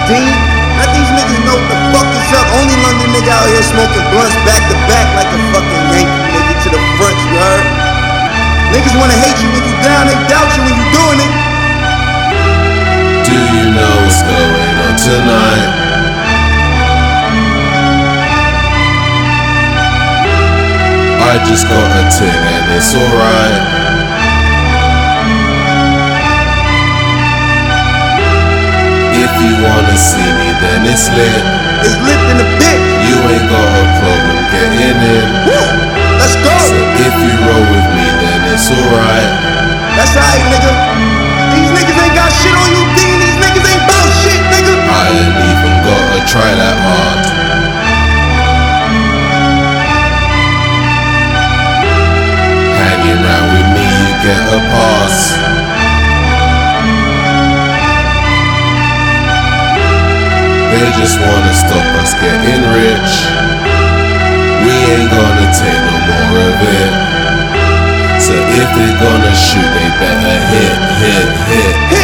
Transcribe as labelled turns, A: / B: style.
A: Dean. Let these niggas know what the fuck is up. Only London nigga out here smoking blunts back to back like a fucking Yankee nigga to the front, you heard? Niggas wanna hate you when you down, they doubt you when you doing it.
B: Do you know what's going on tonight? I just got a ting and it's alright. If you wanna see me then it's lit.
A: It's lit in the bit.
B: You ain't got a problem getting in.
A: Woo! Let's go.
B: So if you roll with me then it's alright.
A: That's right, nigga. These niggas ain't got shit on you, Dean. These niggas ain't bout shit, nigga.
B: I ain't even gotta try that hard. Hanging round with me, you get a pass. They just wanna stop us getting rich. We ain't gonna take no more of it. So if they're gonna shoot, they better hit.